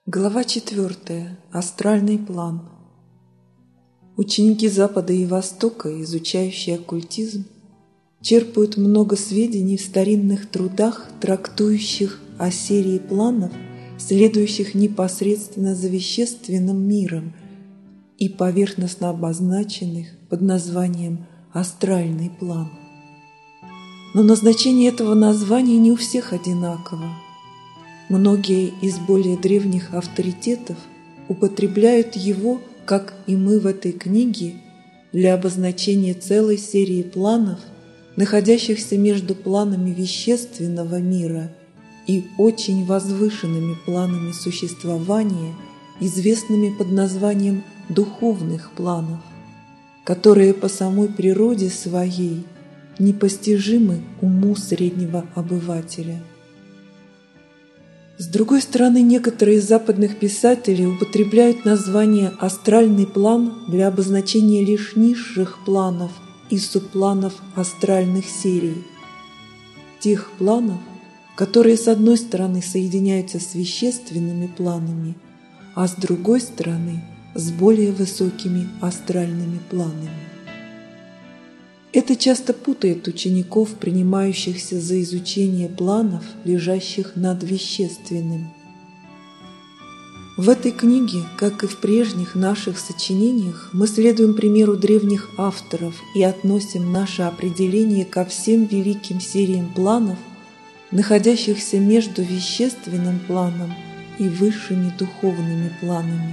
Глава 4. Астральный план. Ученики Запада и Востока, изучающие оккультизм, черпают много сведений в старинных трудах, трактующих о серии планов, следующих непосредственно за вещественным миром и поверхностно обозначенных под названием «астральный план». Но назначение этого названия не у всех одинаково. Многие из более древних авторитетов употребляют его, как и мы в этой книге, для обозначения целой серии планов, находящихся между планами вещественного мира и очень возвышенными планами существования, известными под названием духовных планов, которые по самой природе своей непостижимы уму среднего обывателя. С другой стороны, некоторые из западных писателей употребляют название «астральный план» для обозначения лишь низших планов и субпланов астральных серий, тех планов, которые с одной стороны соединяются с вещественными планами, а с другой стороны с более высокими астральными планами. Это часто путает учеников, принимающихся за изучение планов, лежащих над вещественным. В этой книге, как и в прежних наших сочинениях, мы следуем примеру древних авторов и относим наше определение ко всем великим сериям планов, находящихся между вещественным планом и высшими духовными планами.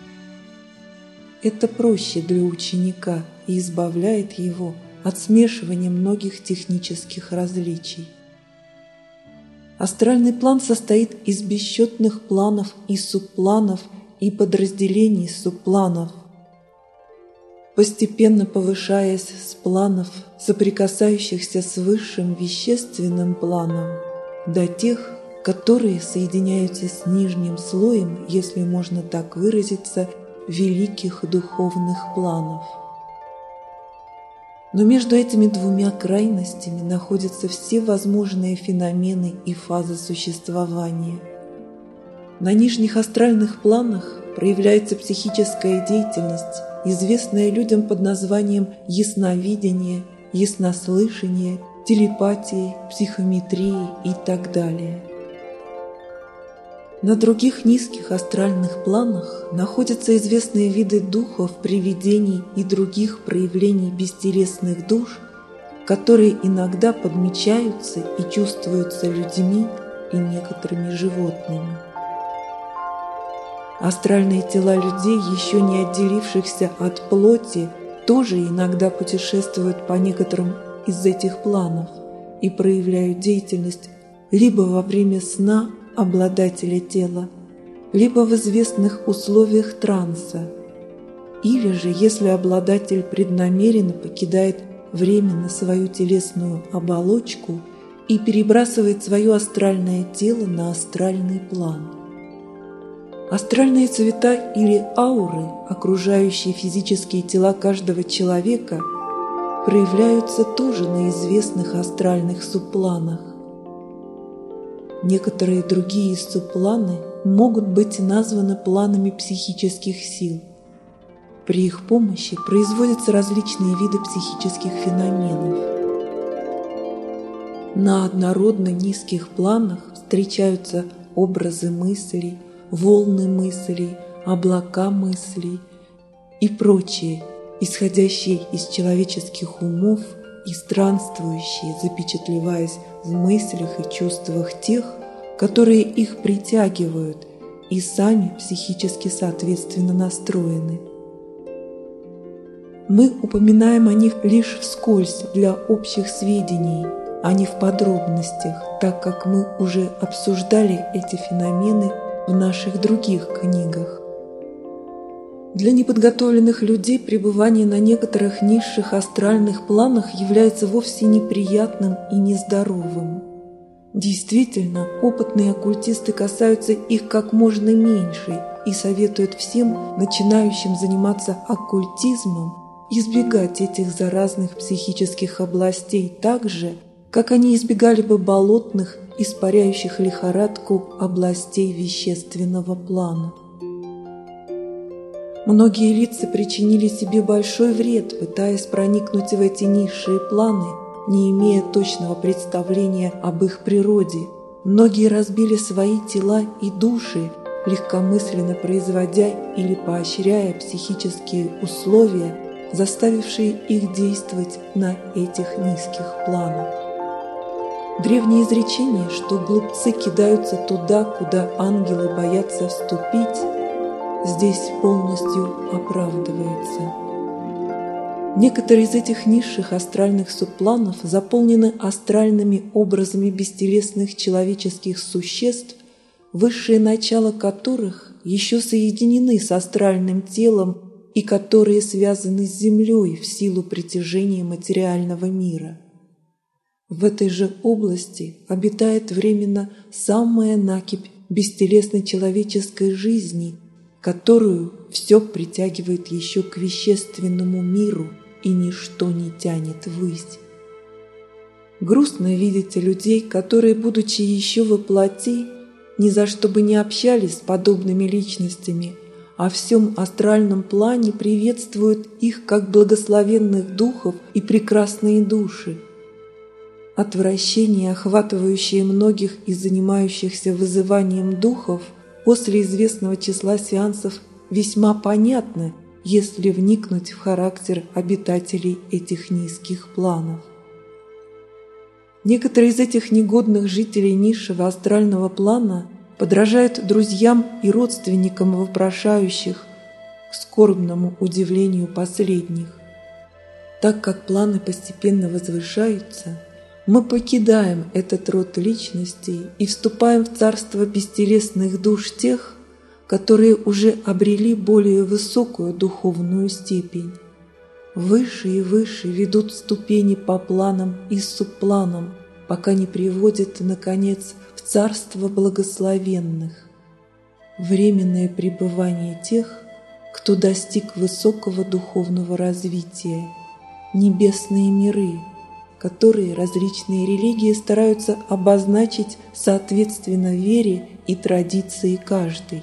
Это проще для ученика и избавляет его от смешивания многих технических различий. Астральный план состоит из бесчетных планов и субпланов и подразделений субпланов, постепенно повышаясь с планов, соприкасающихся с высшим вещественным планом, до тех, которые соединяются с нижним слоем, если можно так выразиться, великих духовных планов. Но между этими двумя крайностями находятся все возможные феномены и фазы существования. На нижних астральных планах проявляется психическая деятельность, известная людям под названием ясновидение, яснослышание, телепатия, психометрия и так далее. На других низких астральных планах находятся известные виды духов, привидений и других проявлений бестелесных душ, которые иногда подмечаются и чувствуются людьми и некоторыми животными. Астральные тела людей, еще не отделившихся от плоти, тоже иногда путешествуют по некоторым из этих планов и проявляют деятельность либо во время сна обладателя тела, либо в известных условиях транса, или же если обладатель преднамеренно покидает временно свою телесную оболочку и перебрасывает свое астральное тело на астральный план. Астральные цвета или ауры, окружающие физические тела каждого человека, проявляются тоже на известных астральных субпланах. Некоторые другие субпланы могут быть названы планами психических сил. При их помощи производятся различные виды психических феноменов. На однородно низких планах встречаются образы мыслей, волны мыслей, облака мыслей и прочее, исходящие из человеческих умов и странствующие, запечатлеваясь в мыслях и чувствах тех, которые их притягивают и сами психически соответственно настроены. Мы упоминаем о них лишь вскользь для общих сведений, а не в подробностях, так как мы уже обсуждали эти феномены в наших других книгах. Для неподготовленных людей пребывание на некоторых низших астральных планах является вовсе неприятным и нездоровым. Действительно, опытные оккультисты касаются их как можно меньше и советуют всем начинающим заниматься оккультизмом избегать этих заразных психических областей так же, как они избегали бы болотных испаряющих лихорадку областей вещественного плана. Многие лица причинили себе большой вред, пытаясь проникнуть в эти низшие планы, не имея точного представления об их природе. Многие разбили свои тела и души, легкомысленно производя или поощряя психические условия, заставившие их действовать на этих низких планах. Древнее изречение, что глупцы кидаются туда, куда ангелы боятся вступить, здесь полностью оправдывается. Некоторые из этих низших астральных субпланов заполнены астральными образами бестелесных человеческих существ, высшее начало которых еще соединены с астральным телом и которые связаны с Землей в силу притяжения материального мира. В этой же области обитает временно самая накипь бестелесной человеческой жизни, которую все притягивает еще к вещественному миру, и ничто не тянет ввысь. Грустно видеть людей, которые, будучи еще во плоти, ни за что бы не общались с подобными личностями, а в всем астральном плане приветствуют их как благословенных духов и прекрасные души. Отвращение, охватывающее многих и занимающихся вызыванием духов, после известного числа сеансов весьма понятно, если вникнуть в характер обитателей этих низких планов. Некоторые из этих негодных жителей низшего астрального плана подражают друзьям и родственникам вопрошающих, к скорбному удивлению последних. Так как планы постепенно возвышаются, мы покидаем этот род личностей и вступаем в царство бестелесных душ тех, которые уже обрели более высокую духовную степень. Выше и выше ведут ступени по планам и субпланам, пока не приводят, наконец, в царство благословенных. Временное пребывание тех, кто достиг высокого духовного развития, небесные миры, которые различные религии стараются обозначить соответственно вере и традиции каждой.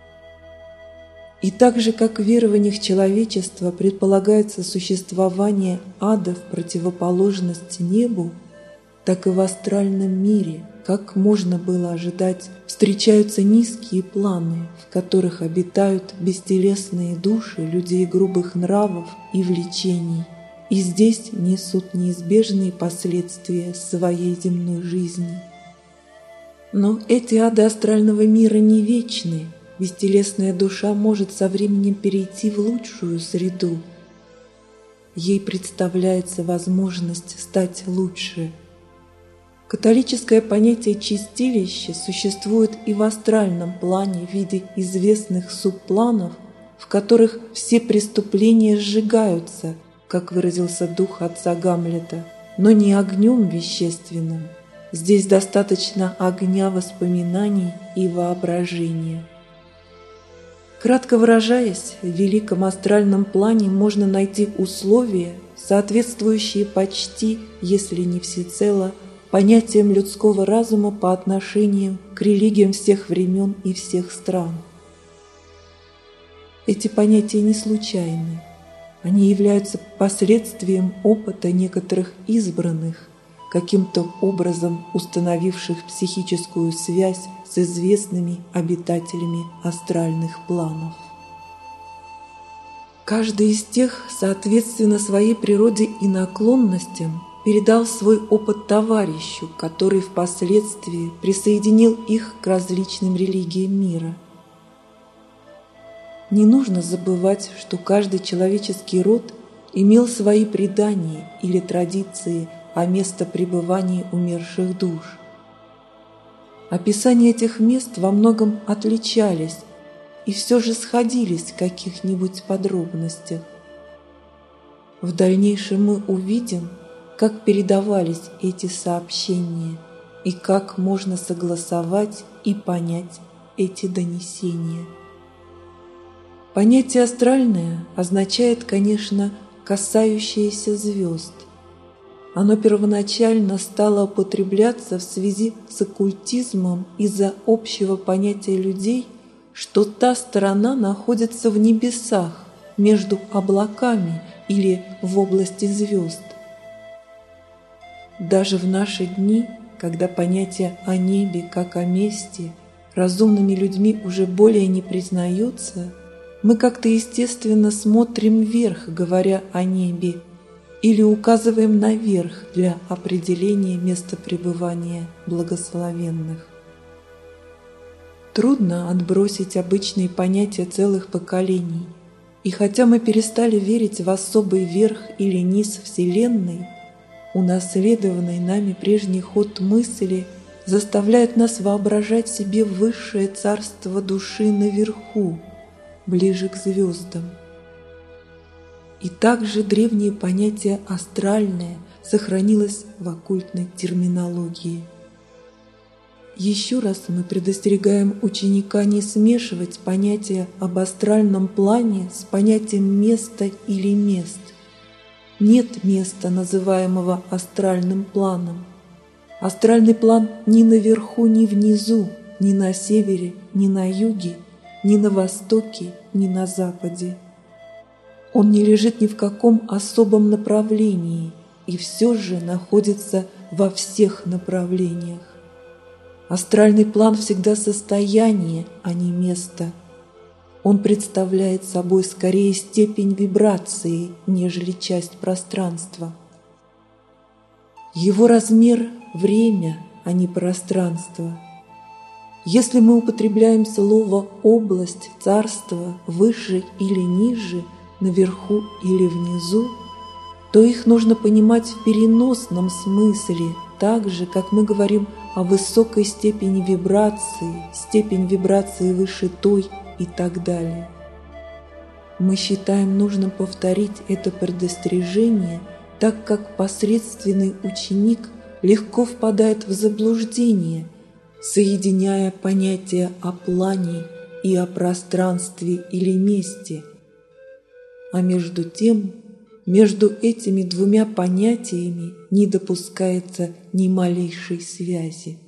И так же, как в верованиях человечества предполагается существование ада в противоположность небу, так и в астральном мире, как можно было ожидать, встречаются низкие планы, в которых обитают бестелесные души людей грубых нравов и влечений, и здесь несут неизбежные последствия своей земной жизни. Но эти ады астрального мира не вечны. Бестелесная душа может со временем перейти в лучшую среду. Ей представляется возможность стать лучше. Католическое понятие чистилища существует и в астральном плане в виде известных субпланов, в которых все преступления сжигаются, как выразился дух отца Гамлета, но не огнем вещественным. Здесь достаточно огня воспоминаний и воображения. Кратко выражаясь, в великом астральном плане можно найти условия, соответствующие почти, если не всецело, понятиям людского разума по отношению к религиям всех времен и всех стран. Эти понятия не случайны. Они являются последствием опыта некоторых избранных, каким-то образом установивших психическую связь с известными обитателями астральных планов. Каждый из тех, соответственно своей природе и наклонностям, передал свой опыт товарищу, который впоследствии присоединил их к различным религиям мира. Не нужно забывать, что каждый человеческий род имел свои предания или традиции о местопребывании умерших душ. Описания этих мест во многом отличались и все же сходились в каких-нибудь подробностях. В дальнейшем мы увидим, как передавались эти сообщения и как можно согласовать и понять эти донесения. Понятие «астральное» означает, конечно, «касающееся звезд». Оно первоначально стало употребляться в связи с оккультизмом из-за общего понятия людей, что та сторона находится в небесах, между облаками или в области звезд. Даже в наши дни, когда понятие о небе как о месте разумными людьми уже более не признаются, мы как-то естественно смотрим вверх, говоря о небе, или указываем наверх для определения места пребывания благословенных. Трудно отбросить обычные понятия целых поколений, и хотя мы перестали верить в особый верх или низ Вселенной, унаследованный нами прежний ход мысли заставляет нас воображать себе высшее царство души наверху, ближе к звездам. И также древнее понятие «астральное» сохранилось в оккультной терминологии. Еще раз мы предостерегаем ученика не смешивать понятие об астральном плане с понятием места или мест. Нет места, называемого астральным планом. Астральный план ни наверху, ни внизу, ни на севере, ни на юге, ни на востоке, ни на западе. Он не лежит ни в каком особом направлении и все же находится во всех направлениях. Астральный план всегда состояние, а не место. Он представляет собой скорее степень вибрации, нежели часть пространства. Его размер – время, а не пространство. Если мы употребляем слово «область», «царство», «выше» или «ниже», «наверху» или «внизу», то их нужно понимать в переносном смысле, так же, как мы говорим о высокой степени вибрации выше той и так далее. Мы считаем нужным повторить это предостережение, так как посредственный ученик легко впадает в заблуждение, соединяя понятия о плане и о пространстве или месте. А между тем, между этими двумя понятиями не допускается ни малейшей связи.